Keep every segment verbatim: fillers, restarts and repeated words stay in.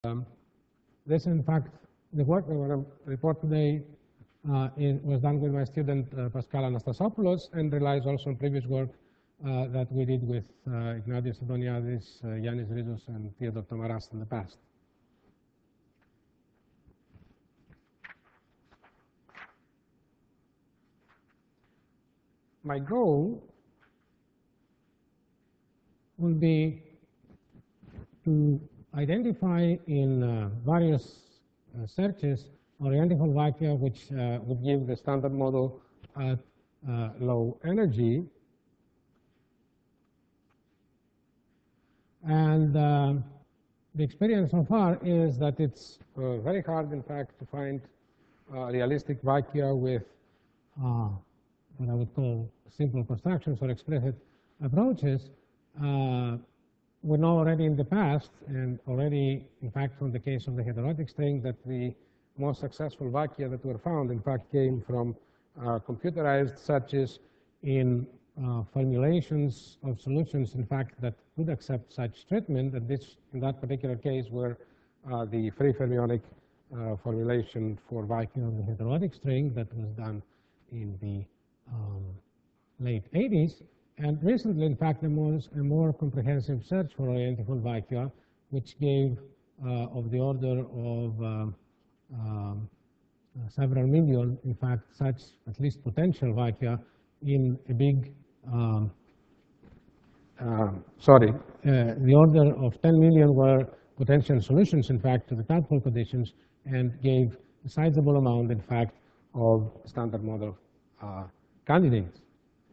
Um, this, in fact, the work I'm going to report today uh, is, was done with my student uh, Pascal Anastasopoulos, and relies also on previous work uh, that we did with uh, Ignatios Antoniadis, uh, Yannis Rizos, and Theodore Tomaras in the past. My goal will be to identify in uh, various uh, searches orientable vacua which uh, would give the standard model at uh, low energy. And uh, the experience so far is that it's uh, very hard, in fact, to find uh, realistic vacua with uh, what I would call simple constructions or explicit approaches. Uh, we know already in the past, and already, in fact, from the case of the heterotic string, that the most successful vacua that were found, in fact, came from uh, computerized searches in uh, formulations of solutions, in fact, that could accept such treatment. And this, in that particular case, were uh, the free fermionic uh, formulation for vacua of the heterotic string that was done in the um, late eighties. And recently, in fact, there was a more comprehensive search for orientable vacua, which gave uh, of the order of um, um, uh, several million, in fact, such at least potential vacua in a big, um, uh, sorry, uh, the order of ten million were potential solutions, in fact, to the tadpole conditions, and gave a sizable amount, in fact, of standard model uh, candidates.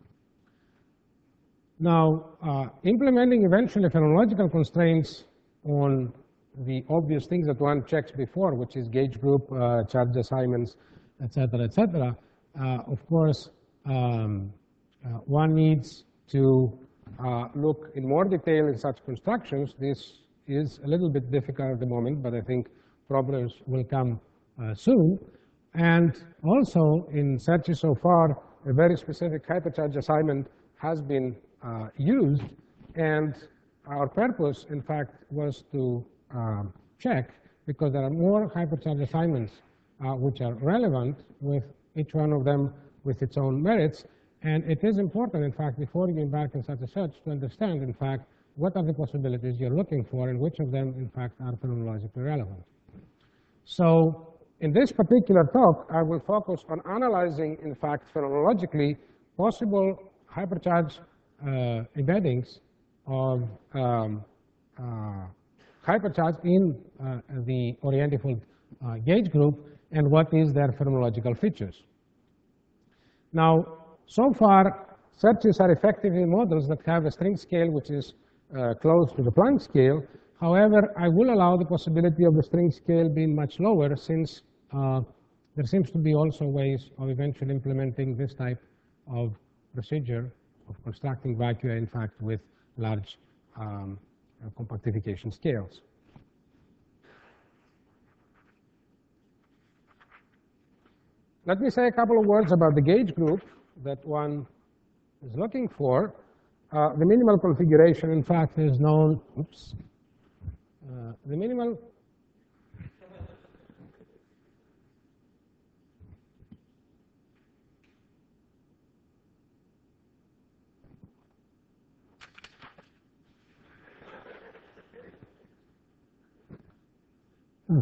Now, uh, implementing eventually phenomenological constraints on the obvious things that one checks before, which is gauge group, uh, charge assignments, et cetera, et cetera, uh, of course, um, uh, one needs to uh, look in more detail in such constructions. This is a little bit difficult at the moment, but I think problems will come uh, soon. And also, in searches so far, a very specific hypercharge assignment has been uh, used, and our purpose, in fact, was to um, check, because there are more hypercharge assignments uh, which are relevant, with each one of them with its own merits. And it is important, in fact, before you embark in such a search, to understand, in fact, what are the possibilities you're looking for, and which of them, in fact, are phenomenologically relevant. So in this particular talk, I will focus on analyzing, in fact, phenomenologically possible hypercharge uh, embeddings of um, uh, hypercharge in uh, the orientifold uh, gauge group, and what is their phenomenological features. Now, so far, searches are effectively models that have a string scale which is uh, close to the Planck scale. However, I will allow the possibility of the string scale being much lower, since uh, there seems to be also ways of eventually implementing this type of procedure of constructing vacua, in fact, with large um, uh, compactification scales. Let me say a couple of words about the gauge group that one is looking for. Uh, the minimal configuration, in fact, is known. Oops. Uh, the minimal. Hmm.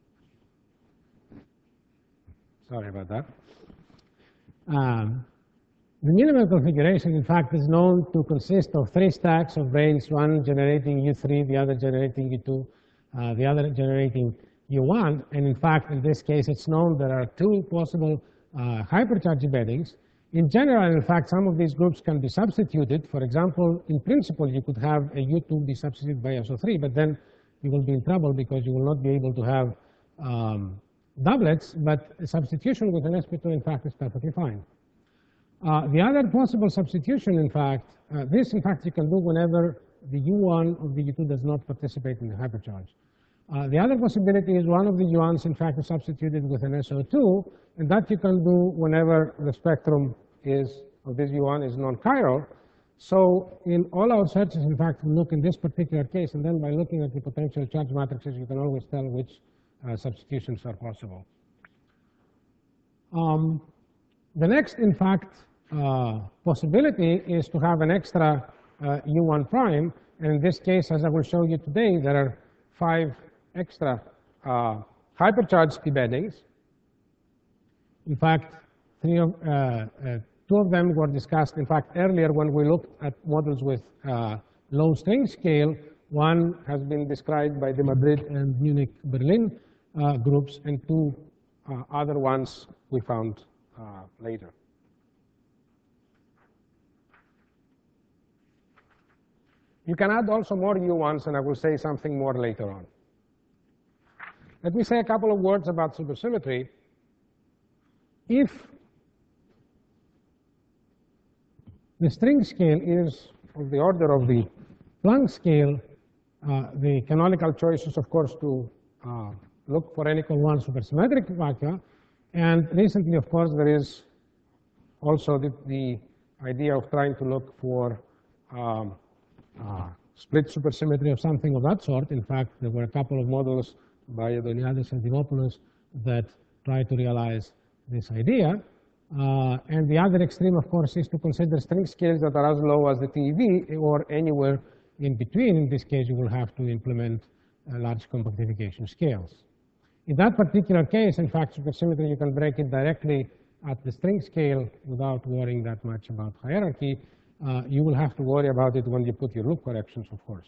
Sorry about that. Um, the minimal configuration, in fact, is known to consist of three stacks of branes, one generating U three, the other generating U two, uh, the other generating U one. And in fact, in this case, it's known there are two possible uh, hypercharge embeddings. In general, in fact, some of these groups can be substituted. For example, in principle, you could have a U two be substituted by S O three, but then you will be in trouble because you will not be able to have um, doublets, but a substitution with an S P two, in fact, is perfectly fine. Uh, the other possible substitution, in fact, uh, this, in fact, you can do whenever the U one of the U two does not participate in the hypercharge. Uh, the other possibility is one of the U ones, in fact, is substituted with an S O two, and that you can do whenever the spectrum is, of this U one is non-chiral. So in all our searches, in fact, we look in this particular case, and then by looking at the potential charge matrices, you can always tell which uh, substitutions are possible. Um, the next, in fact, uh, possibility is to have an extra uh, U one prime. And in this case, as I will show you today, there are five extra uh, hypercharged p-beddings. In fact, three of, uh, uh, two of them were discussed, in fact, earlier when we looked at models with uh, low string scale. One has been described by the Madrid and Munich Berlin uh, groups, and two uh, other ones we found uh, later. You can add also more U ones, and I will say something more later on. Let me say a couple of words about supersymmetry. If the string scale is of the order of the Planck scale, uh, the canonical choice is, of course, to uh, look for n equal one supersymmetric vacua. And recently, of course, there is also the, the idea of trying to look for um, uh, split supersymmetry or something of that sort. In fact, there were a couple of models by Adoniadis and Dimopoulos that try to realize this idea. Uh, and the other extreme, of course, is to consider string scales that are as low as the T E V or anywhere in between. In this case, you will have to implement uh, large compactification scales. In that particular case, in fact, supersymmetry, you can break it directly at the string scale without worrying that much about hierarchy. Uh, you will have to worry about it when you put your loop corrections, of course.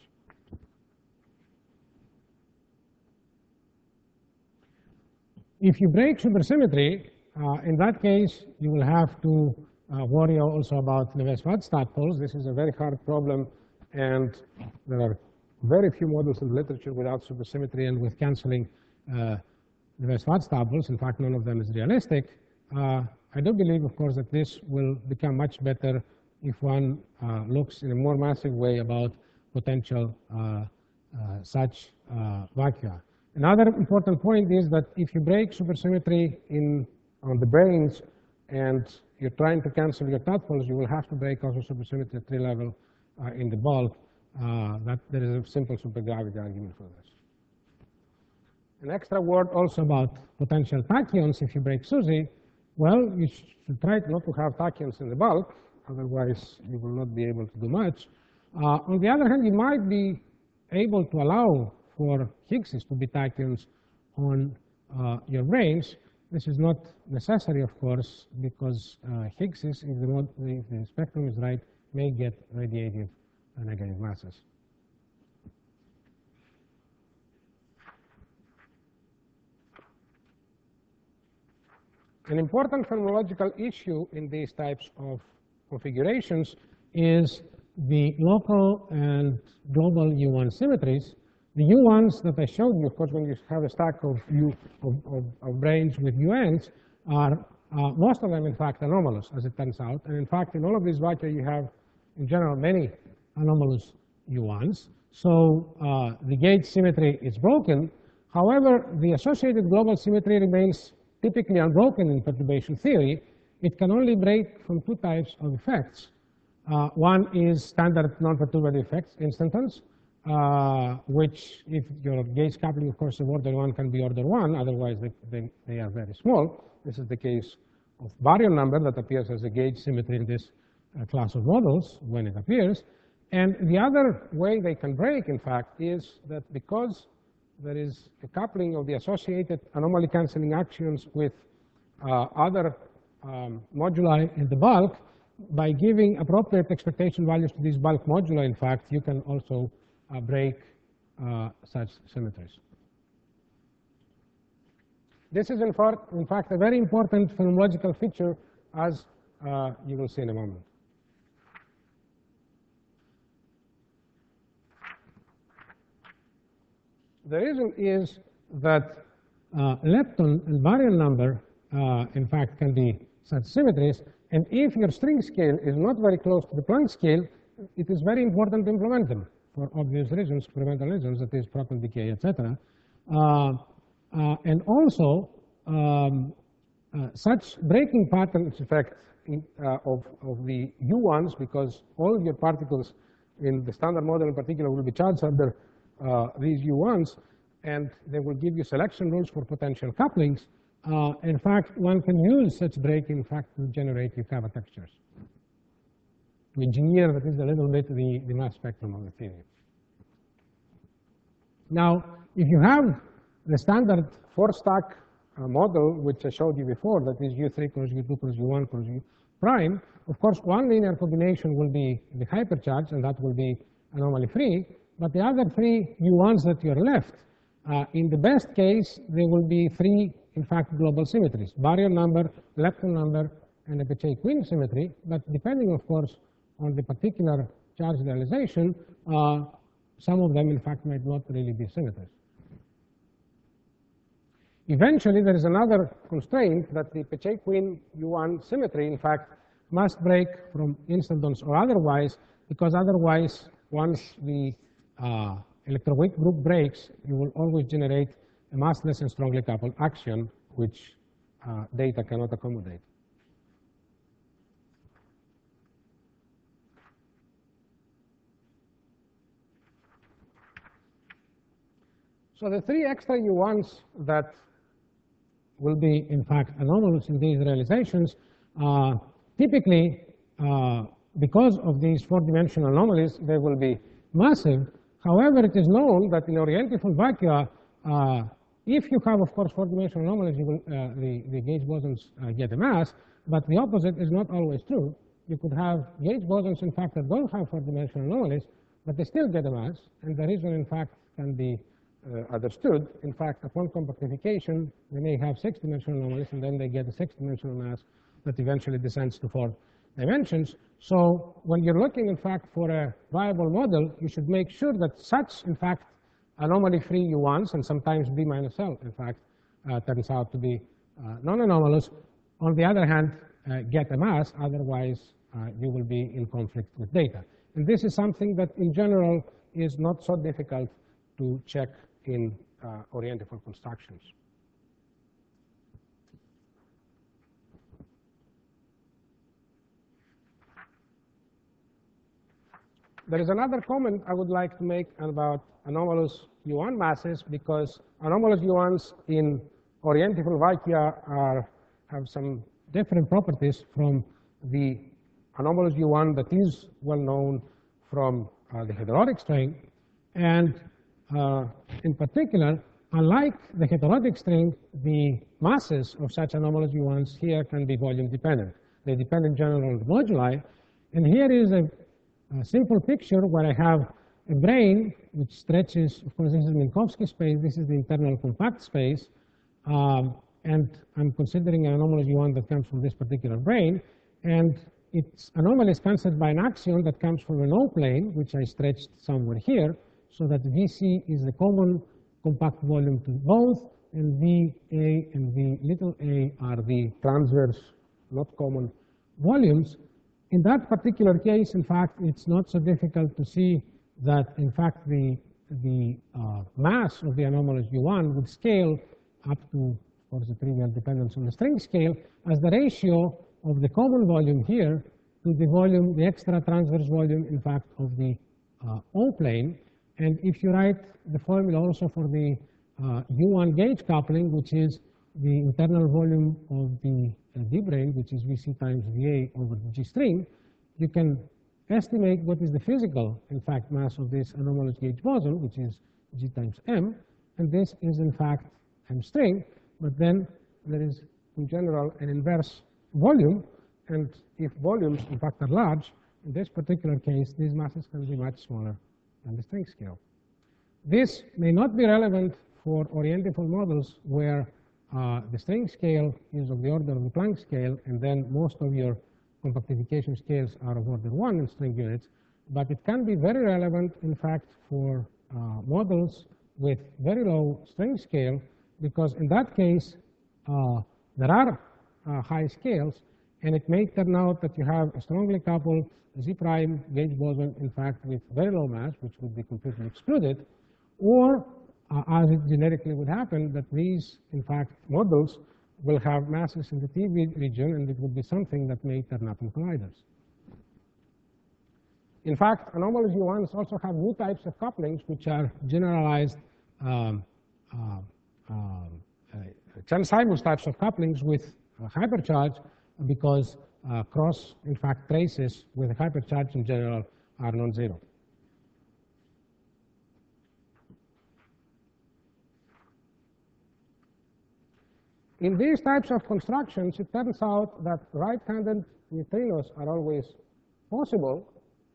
If you break supersymmetry, uh, in that case, you will have to uh, worry also about Neves-Watt tadpoles. This is a very hard problem, and there are very few models in the literature without supersymmetry and with canceling uh, Neves-Watt tadpoles. In fact, none of them is realistic. Uh, I do believe, of course, that this will become much better if one uh, looks in a more massive way about potential uh, uh, such uh, vacua. Another important point is that if you break supersymmetry in, on the branes and you're trying to cancel your tadpoles, you will have to break also supersymmetry at tree level uh, in the bulk. Uh, that there is a simple supergravity argument for this. An extra word also about potential tachyons if you break SUSY. Well, you should try not to have tachyons in the bulk, otherwise you will not be able to do much. Uh, on the other hand, you might be able to allow for Higgses to be tachyons on uh, your branes. This is not necessary, of course, because uh, Higgses, if the, mod if the spectrum is right, may get radiative uh, negative masses. An important phenomenological issue in these types of configurations is the local and global U one symmetries. The U ones that I showed you, of course, when you have a stack of, U, of, of, of branes with U Ns, are uh, most of them, in fact, anomalous, as it turns out. And in fact, in all of these vacua, you have, in general, many anomalous U ones. So uh, the gauge symmetry is broken. However, the associated global symmetry remains typically unbroken in perturbation theory. It can only break from two types of effects. Uh, one is standard non-perturbative effects, instantons, uh, which, if your gauge coupling, of course, of order one can be order one, otherwise they, they, they are very small. This is the case of baryon number that appears as a gauge symmetry in this uh, class of models when it appears. And the other way they can break, in fact, is that because there is a coupling of the associated anomaly canceling actions with uh, other um, moduli in the bulk, by giving appropriate expectation values to these bulk moduli, in fact, you can also uh, break uh, such symmetries. This is, in fact, in fact, a very important phenomenological feature, as uh, you will see in a moment. The reason is that uh, lepton and baryon number, uh, in fact, can be such symmetries. And if your string scale is not very close to the Planck scale, it is very important to implement them for obvious reasons, experimental reasons, that is, proton decay, et cetera. Uh, uh, and also, um, uh, such breaking patterns, in fact, in, uh, of, of the U-ones, because all of your particles in the standard model in particular will be charged under uh, these U-ones, and they will give you selection rules for potential couplings. Uh, in fact, one can use such break, in fact, to generate Yukawa textures, to engineer, that is, a little bit the, the mass spectrum of the theory. Now, if you have the standard four-stack uh, model, which I showed you before, that is U three cross U two cross U one cross U prime, of course, one linear combination will be the hypercharge, and that will be anomaly-free. But the other three U ones that you're left, uh, in the best case, there will be three, in fact, global symmetries: barrier number, lepton number, and a Peccei-Quinn symmetry. But depending, of course, on the particular charge realization, uh, some of them, in fact, might not really be symmetries. Eventually, there is another constraint that the Peccei-Quinn U one symmetry, in fact, must break from instantons or otherwise, because otherwise, once the uh, electroweak group breaks, you will always generate a massless and strongly coupled axion, which uh, data cannot accommodate. So the three extra U ones that will be, in fact, anomalous in these realizations, uh, typically, uh, because of these four-dimensional anomalies, they will be massive. However, it is known that in orientifold vacua, uh, if you have, of course, four-dimensional anomalies, you will, uh, the, the gauge bosons uh, get a mass, but the opposite is not always true. You could have gauge bosons, in fact, that don't have four-dimensional anomalies, but they still get a mass, and the reason, in fact, can be Uh, understood. In fact, upon compactification, they may have six-dimensional anomalies, and then they get a six-dimensional mass that eventually descends to four dimensions. So when you're looking, in fact, for a viable model, you should make sure that such, in fact, anomaly-free U ones, and sometimes B minus L, in fact, uh, turns out to be uh, non-anomalous. On the other hand, uh, get a mass, otherwise uh, you will be in conflict with data. And this is something that, in general, is not so difficult to check in uh, orientifold constructions. There is another comment I would like to make about anomalous U one masses, because anomalous U ones in orientifold vacua are, have some different properties from the anomalous U one that is well known from uh, the heterotic string. And Uh, in particular, unlike the heterotic string, the masses of such anomalous U ones here can be volume dependent. They depend in general on the moduli. And here is a, a simple picture where I have a brane which stretches. Of course, this is Minkowski space. This is the internal compact space. Um, and I'm considering an anomalous U one that comes from this particular brane. And its anomaly is cancelled by an axion that comes from an O-plane, which I stretched somewhere here, so that V C is the common compact volume to both, and V A and V little a are the transverse, not common volumes. In that particular case, in fact, it's not so difficult to see that, in fact, the, the uh, mass of the anomalous U one would scale up to, of course, the trivial dependence on the string scale, as the ratio of the common volume here to the volume, the extra transverse volume, in fact, of the uh, O-plane. And if you write the formula also for the uh, U one gauge coupling, which is the internal volume of the uh, D brane, which is V C times V A over the G string, you can estimate what is the physical, in fact, mass of this anomalous gauge boson, which is G times M. And this is, in fact, M string. But then there is, in general, an inverse volume. And if volumes, in fact, are large, in this particular case, these masses can be much smaller and the string scale. This may not be relevant for orientifold models where uh, the string scale is of the order of the Planck scale, and then most of your compactification scales are of order one in string units. But it can be very relevant, in fact, for uh, models with very low string scale, because in that case, uh, there are uh, high scales, and it may turn out that you have a strongly coupled Z prime gauge boson, in fact, with very low mass, which would be completely excluded, or uh, as it generically would happen, that these, in fact, models will have masses in the T V region, and it would be something that may turn up in colliders. In fact, anomalous U ones also have new types of couplings, which are generalized um, uh, uh, uh, Chern-Simons types of couplings with uh, hypercharge, because uh, cross, in fact, traces with hypercharge in general are non-zero. In these types of constructions, it turns out that right-handed neutrinos are always possible,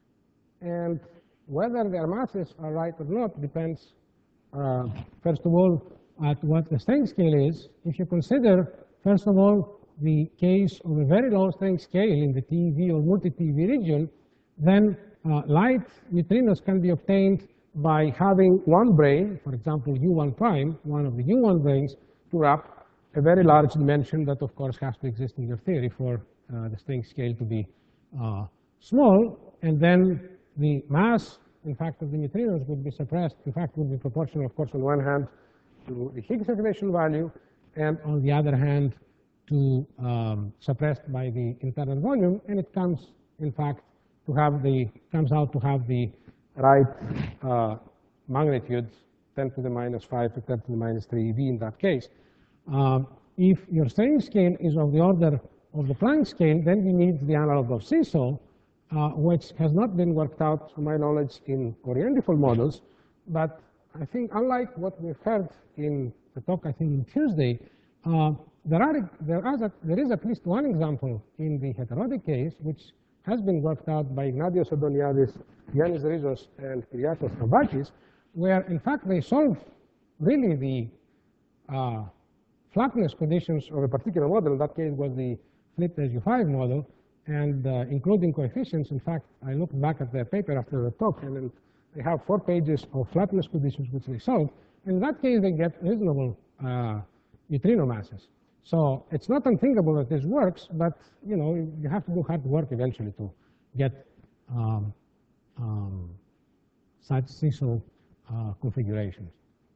and whether their masses are right or not depends, uh, first of all, at what the strength scale is. If you consider, first of all, the case of a very low strength scale in the T V or multi-T V region, then uh, light neutrinos can be obtained by having one brane, for example, U one prime, one of the U one branes, to wrap a very large dimension that, of course, has to exist in your theory for uh, the strength scale to be uh, small, and then the mass, in fact, of the neutrinos would be suppressed. In fact, would be proportional, of course, on one hand to the Higgs activation value, and on the other hand to um, suppressed by the internal volume, and it comes, in fact, to have the comes out to have the right uh, magnitudes, ten to the minus five to ten to the minus three eV in that case. Um, if your strength scale is of the order of the Planck scale, then you need the analog of seesaw, uh, which has not been worked out, to my knowledge, in Orientifold models. But I think, unlike what we've heard in the talk, I think, in Tuesday, uh, there, are, there, are, there is at least one example in the heterodic case, which has been worked out by Ignatios Adoniadis, Yannis Rizos, and Kyriakos Kambakis, where, in fact, they solve really the uh, flatness conditions of a particular model. In that case was the flipped S U five model, and uh, including coefficients. In fact, I looked back at their paper after the talk, and then they have four pages of flatness conditions which they solve. In that case, they get reasonable uh, neutrino masses. So it's not unthinkable that this works, but you know you have to do hard work eventually to get um, um, such seesaw uh, configurations.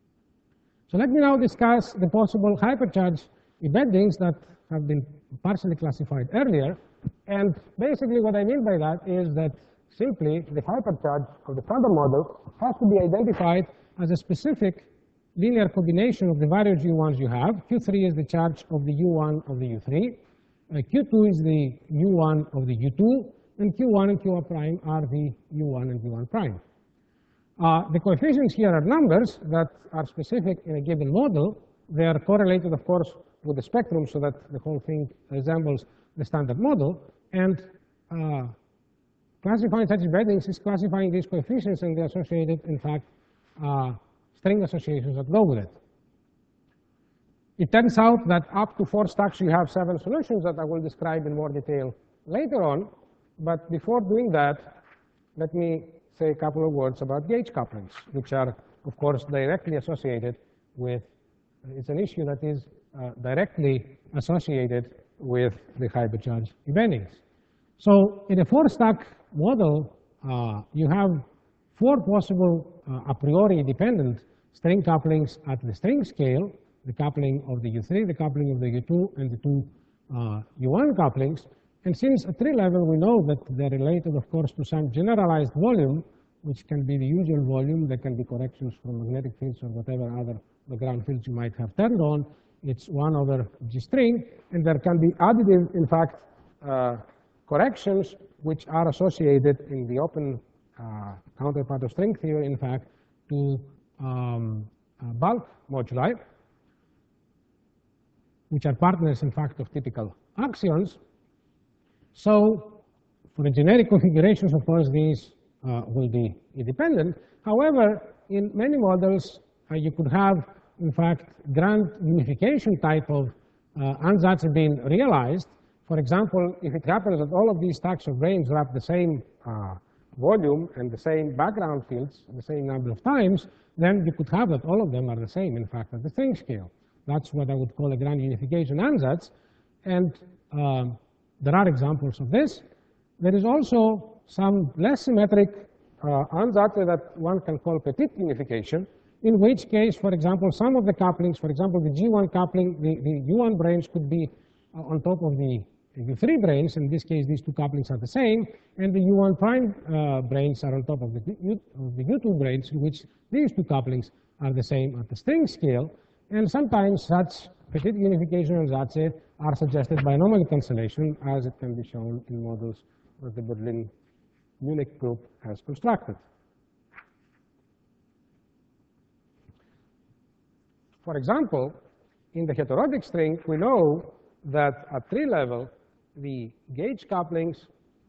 So let me now discuss the possible hypercharge embeddings that have been partially classified earlier. And basically what I mean by that is that simply the hypercharge of the Frontman model has to be identified as a specific linear combination of the various U ones you have. Q three is the charge of the U one of the U three. Uh, Q two is the U one of the U two. And Q one and Q one prime are the U one and U one prime. Uh, the coefficients here are numbers that are specific in a given model. They are correlated, of course, with the spectrum so that the whole thing resembles the standard model. And uh, classifying such embeddings is classifying these coefficients and the associated, in fact, uh, string associations that go with it. It turns out that up to four stacks you have seven solutions that I will describe in more detail later on. But before doing that, let me say a couple of words about gauge couplings, which are, of course, directly associated with, it's an issue that is uh, directly associated with the hypercharge embeddings. So in a four-stack model, uh, you have four possible uh, a priori dependent string couplings at the string scale, the coupling of the U three, the coupling of the U two, and the two uh, U one couplings. And since at tree level we know that they're related, of course, to some generalized volume, which can be the usual volume, there can be corrections from magnetic fields or whatever other background fields you might have turned on. It's one over G string, and there can be additive, in fact, uh, corrections which are associated in the open uh, counterpart of string theory, in fact, to um, uh, bulk moduli, which are partners, in fact, of typical axions. So for the generic configurations, of course, these uh, will be independent. However, in many models, uh, you could have, in fact, grand unification type of uh, ansatz being realized. For example, if it happens that all of these stacks of branes wrap the same uh, volume and the same background fields the same number of times, then you could have that all of them are the same, in fact, at the string scale. That's what I would call a grand unification ansatz. And um, there are examples of this. There is also some less symmetric uh, ansatz that one can call petite unification, in which case, for example, some of the couplings, for example, the G one coupling, the, the U one branes could be uh, on top of the U three branes. In this case, these two couplings are the same, and the U one prime uh, branes are on top of the, U, of the U two branes, in which these two couplings are the same at the string scale. And sometimes such petit unification and Zace are suggested by anomaly cancellation, as it can be shown in models that the Berlin Munich group has constructed. For example, in the heterotic string, we know that at tree level, the gauge couplings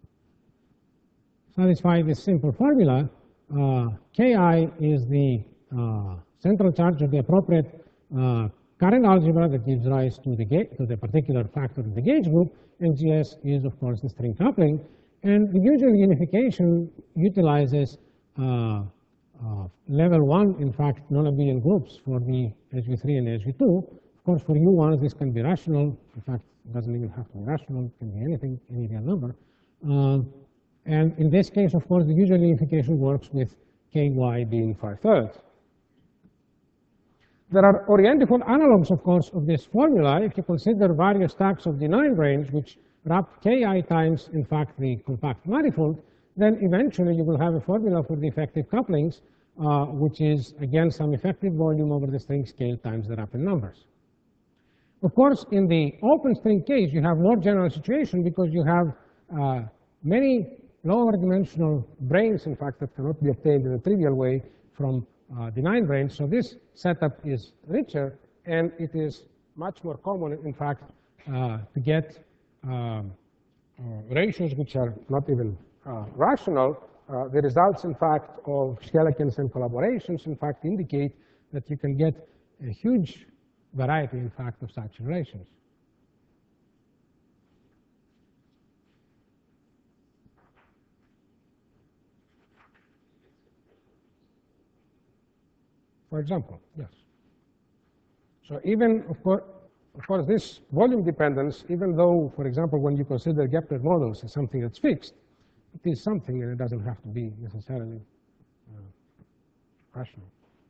satisfy this simple formula. Uh, Ki is the uh, central charge of the appropriate uh, current algebra that gives rise to the, to the particular factor of the gauge group, and Gs is, of course, the string coupling. And the usual unification utilizes uh, uh, level one, in fact, non-abelian groups for the H V three and H V two. Of course, for U ones, this can be rational. In fact, it doesn't even have to be rational. It can be anything, any real number. Uh, and in this case, of course, the usual unification works with Ky being five thirds. There are orientifold analogs, of course, of this formula if you consider various stacks of denied branes which wrap Ki times, in fact, the compact manifold. Then eventually you will have a formula for the effective couplings, uh, which is, again, some effective volume over the string scale times the wrapping numbers. Of course, in the open string case, you have more general situation because you have uh, many lower dimensional branes, in fact, that cannot be obtained in a trivial way from uh, denied branes. So this setup is richer, and it is much more common, in fact, uh, to get um, uh, ratios which are not even uh, rational. Uh, the results, in fact, of Schellekens and collaborations, in fact, indicate that you can get a huge variety, in fact, of such relations. For example, yes. So even, of course, of course, this volume dependence, even though, for example, when you consider Gepler models as something that's fixed, it is something, and it doesn't have to be necessarily uh, rational.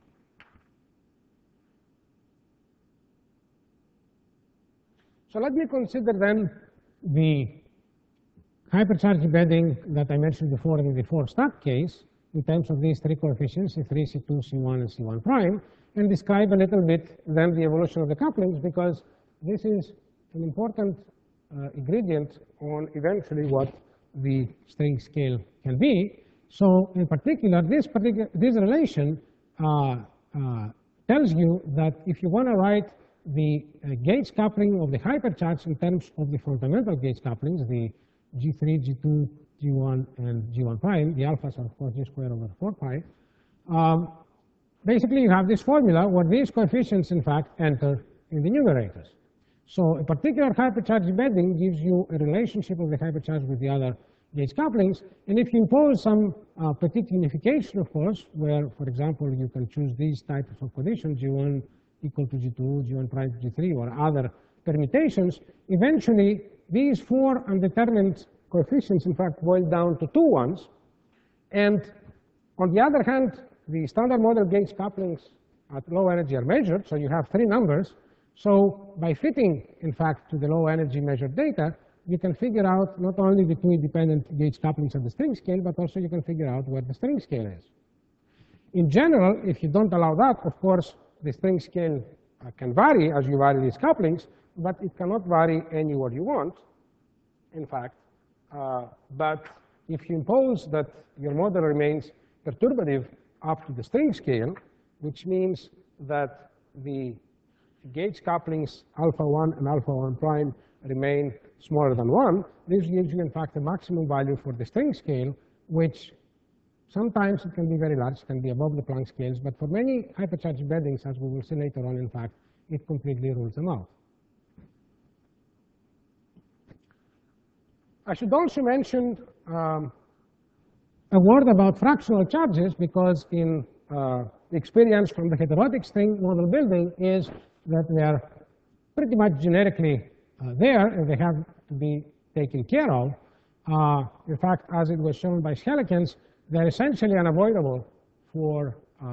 So let me consider then the hypercharge embedding that I mentioned before in the four stack case in terms of these three coefficients, C three, C two, C one, and C one prime, and describe a little bit then the evolution of the couplings, because this is an important uh, ingredient on eventually what the string scale can be. So in particular, this particular this relation uh, uh, tells you that if you want to write the uh, gauge coupling of the hypercharge in terms of the fundamental gauge couplings, the G three, G two, G one, and G one prime, the alphas are, of course, G squared over four pi. Um, basically, you have this formula where these coefficients, in fact, enter in the numerators. So a particular hypercharge embedding gives you a relationship of the hypercharge with the other gauge couplings. And if you impose some uh, petit unification, of course, where, for example, you can choose these types of conditions, G one equal to G two, G one prime to G three, or other permutations, eventually these four undetermined coefficients, in fact, boil down to two ones. And on the other hand, the standard model gauge couplings at low energy are measured, so you have three numbers. So by fitting, in fact, to the low energy measured data, you can figure out not only the two independent gauge couplings at the string scale, but also you can figure out where the string scale is. In general, if you don't allow that, of course, the string scale uh, can vary as you vary these couplings, but it cannot vary anywhere you want, in fact. Uh, but if you impose that your model remains perturbative up to the string scale, which means that the gauge couplings alpha one and alpha one prime remain smaller than one, this gives you, in fact, a maximum value for the string scale, which sometimes it can be very large, it can be above the Planck scales, but for many hypercharge embeddings, as we will see later on, in fact, it completely rules them out. I should also mention um, a word about fractional charges, because in uh, experience from the heterotic string model building is that they are pretty much generically uh, there, and they have to be taken care of. Uh, in fact, as it was shown by Schellekens, they're essentially unavoidable for uh,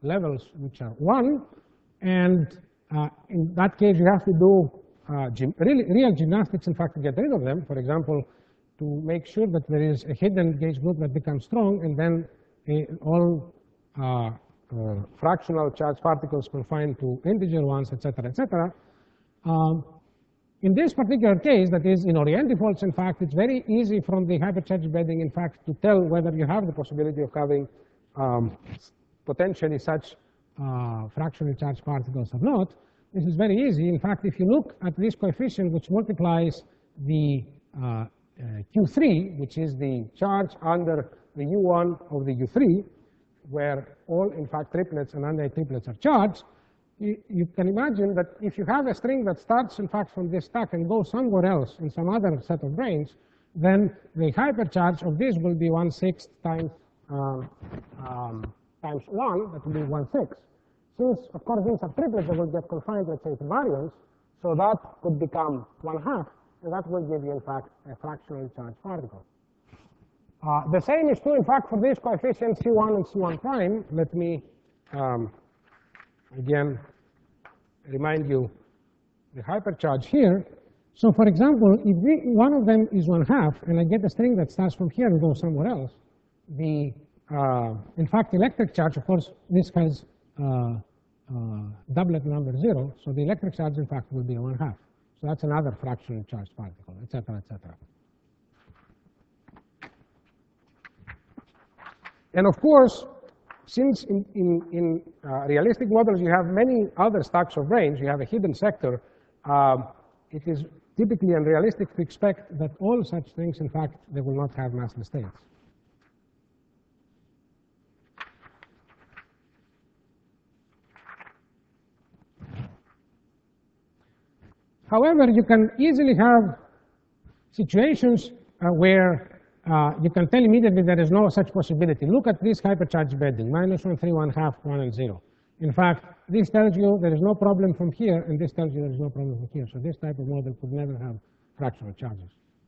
levels which are one, and uh, in that case you have to do uh, really, real gymnastics, in fact, to get rid of them. For example, to make sure that there is a hidden gauge group that becomes strong, and then a, all uh, uh, fractional charged particles confined to integer ones, et cetera, et cetera. Um, in this particular case, that is in orientifolds, in fact, it's very easy from the hypercharge embedding, in fact, to tell whether you have the possibility of having um, potentially such uh, fractionally charged particles or not. This is very easy. In fact, if you look at this coefficient, which multiplies the uh, uh, Q three, which is the charge under the U one of the U three, where all, in fact, triplets and anti-triplets are charged, you, you can imagine that if you have a string that starts, in fact, from this stack and goes somewhere else in some other set of branes, then the hypercharge of this will be one-sixth times um, um, times one, that will be one-sixth. Since, of course, these are triplets that will get confined, let's say, to baryons, so that could become one-half, and that will give you, in fact, a fractionally charged particle. Uh, the same is true, in fact, for these coefficients C one and C one prime. Let me, um, again, remind you the hypercharge here. So, for example, if we, one of them is one-half, and I get a string that starts from here and goes somewhere else, the, uh, in fact, electric charge, of course, this has uh, uh, doublet number zero, so the electric charge, in fact, will be a one-half. So that's another fractionally charged particle, et cetera, et cetera. And of course, since in, in, in uh, realistic models you have many other stacks of branes, you have a hidden sector, um, it is typically unrealistic to expect that all such things, in fact, they will not have massless states. However, you can easily have situations uh, where Uh, you can tell immediately there is no such possibility. Look at this hypercharge embedding, minus one, three, one half, one, and zero. In fact, this tells you there is no problem from here, and this tells you there is no problem from here. So this type of model could never have fractional charges.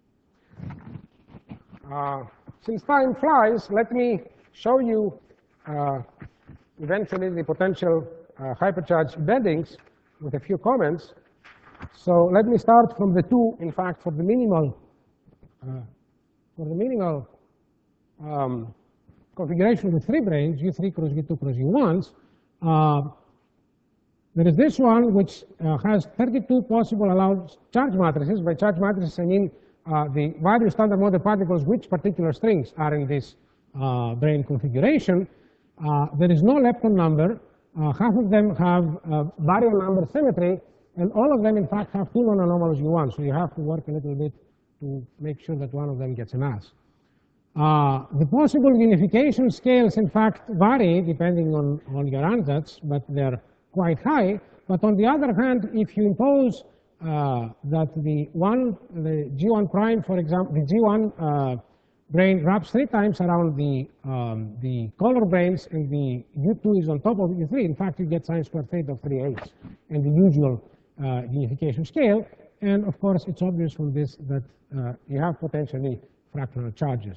Uh, since time flies, let me show you uh, eventually the potential uh, hypercharge embeddings with a few comments. So let me start from the two, in fact, for the minimal uh, For the minimal um, configuration with three branes, U three cross U two cross U ones, uh, there is this one which uh, has thirty-two possible allowed charge matrices. By charge matrices, I mean uh, the various standard model particles which particular strings are in this uh, brane configuration. Uh, there is no lepton number. Uh, half of them have uh, baryon number symmetry, and all of them, in fact, have two non-anomalous U ones. So you have to work a little bit to make sure that one of them gets a mass. Uh, the possible unification scales, in fact, vary depending on, on your ansatz, but they're quite high. But on the other hand, if you impose uh, that the one, the G one prime, for example, the G one uh, brane wraps three times around the, um, the color branes, and the U two is on top of U three, in fact, you get sine squared theta of three eighths, and the usual uh, unification scale. And of course, it's obvious from this that uh, you have potentially fractional charges.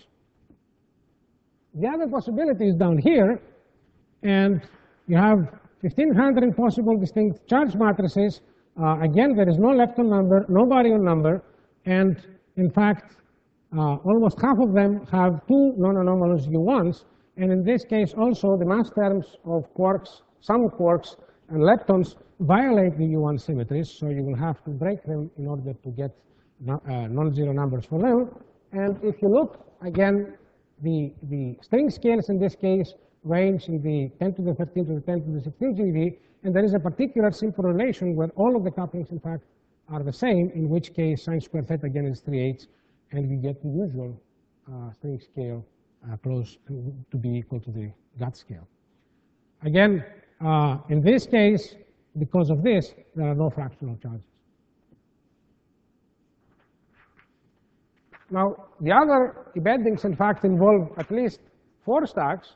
The other possibility is down here, and you have fifteen hundred possible distinct charge matrices. Uh, again, there is no lepton number, no baryon number, and in fact, uh, almost half of them have two non-anomalous U ones. And in this case, also, the mass terms of quarks, some quarks, and leptons violate the U one symmetries, so you will have to break them in order to get no, uh, non-zero numbers for them. And if you look, again, the, the string scales in this case range in the ten to the thirteen to the ten to the sixteen G eV, and there is a particular simple relation where all of the couplings, in fact, are the same, in which case sine squared theta again is three eighths, and we get the usual uh, string scale uh, close to, to be equal to the gut scale. Again, uh, in this case, because of this, there are no fractional charges. Now, the other embeddings, in fact, involve at least four stacks.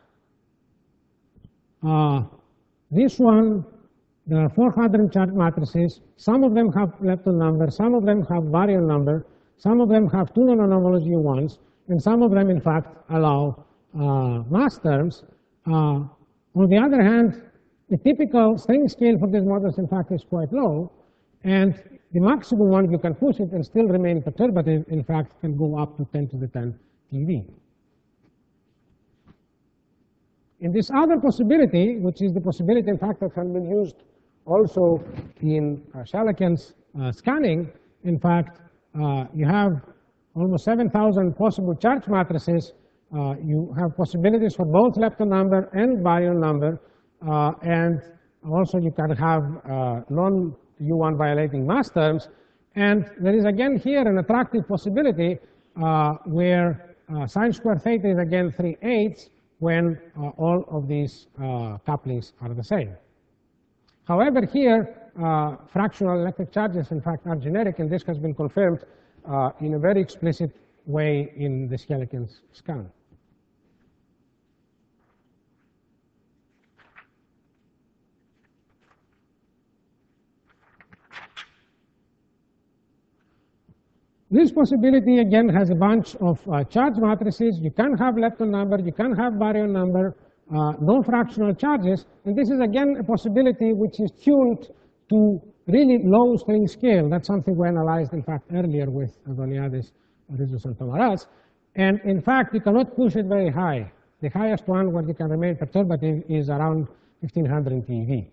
Uh, this one, there are four hundred charge matrices. Some of them have lepton number, some of them have baryon number, some of them have two non-anomalous U ones, and some of them, in fact, allow uh, mass terms. Uh, on the other hand, the typical string scale for these models, in fact, is quite low, and the maximum one you can push it and still remain perturbative, in fact, can go up to ten to the ten TeV. In this other possibility, which is the possibility, in fact, that has been used also in uh, Shalakin's uh, scanning, in fact, uh, you have almost seven thousand possible charge matrices. Uh, you have possibilities for both lepton number and baryon number, uh, and also you can have uh, non U one violating mass terms. And there is again here an attractive possibility uh, where uh, sine square theta is again three eighths when uh, all of these uh, couplings are the same. However, here uh, fractional electric charges, in fact, are generic, and this has been confirmed uh, in a very explicit way in the Shalakin's scan. This possibility, again, has a bunch of uh, charge matrices. You can have lepton number, you can have baryon number, uh, no fractional charges. And this is, again, a possibility which is tuned to really low string scale. That's something we analyzed, in fact, earlier with Adoniadis, Rizos, and Tomaras. And in fact, you cannot push it very high. The highest one where you can remain perturbative is around fifteen hundred TeV.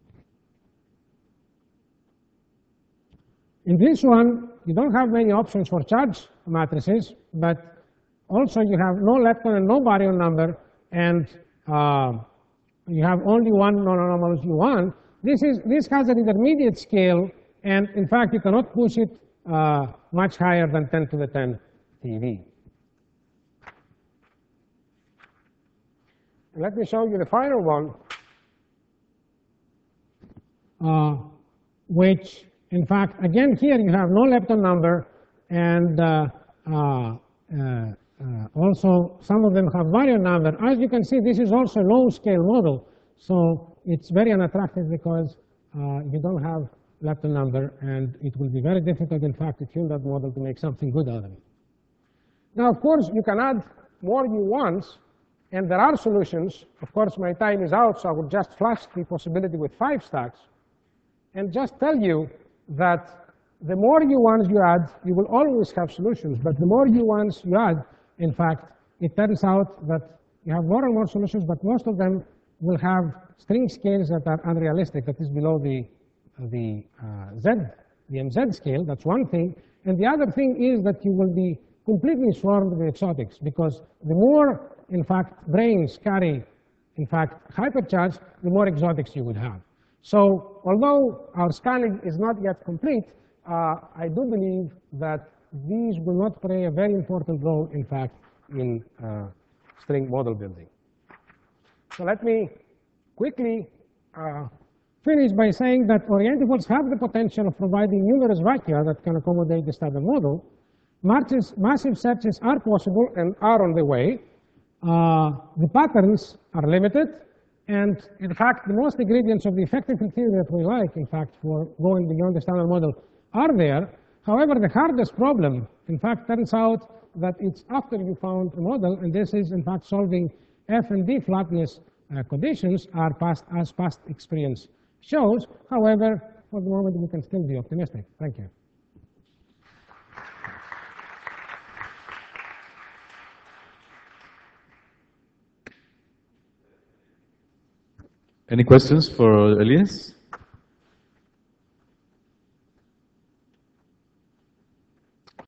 In this one, you don't have many options for charge matrices, but also you have no lepton and no baryon number, and uh, you have only one non-anomalous U one. This, is, this has an intermediate scale, and in fact, you cannot push it uh, much higher than ten to the ten TeV. Let me show you the final one, uh, which, in fact, again, here you have no lepton number, and uh, uh, uh, uh, also some of them have baryon number. As you can see, this is also a low-scale model, so it's very unattractive because uh, you don't have lepton number, and it will be very difficult, in fact, to tune that model to make something good out of it. Now, of course, you can add more U ones, and there are solutions. Of course, my time is out, so I would just flash the possibility with five stacks and just tell you that the more U ones you add, you will always have solutions. But the more U ones you add, in fact, it turns out that you have more and more solutions, but most of them will have string scales that are unrealistic, that is below the, the uh, Z, the M Z scale. That's one thing. And the other thing is that you will be completely swarmed with exotics, because the more, in fact, branes carry, in fact, hypercharge, the more exotics you would have. So although our scanning is not yet complete, uh, I do believe that these will not play a very important role, in fact, in uh, string model building. So let me quickly uh, finish by saying that orientables have the potential of providing numerous vacua that can accommodate the standard model. Marches, massive searches are possible and are on the way. Uh, the patterns are limited. And in fact, the most ingredients of the effective theory that we like, in fact, for going beyond the standard model are there. However, the hardest problem, in fact, turns out that it's after you found a model, and this is, in fact, solving F and D flatness uh, conditions are past, as past experience shows. However, for the moment, we can still be optimistic. Thank you. Any questions for Elias?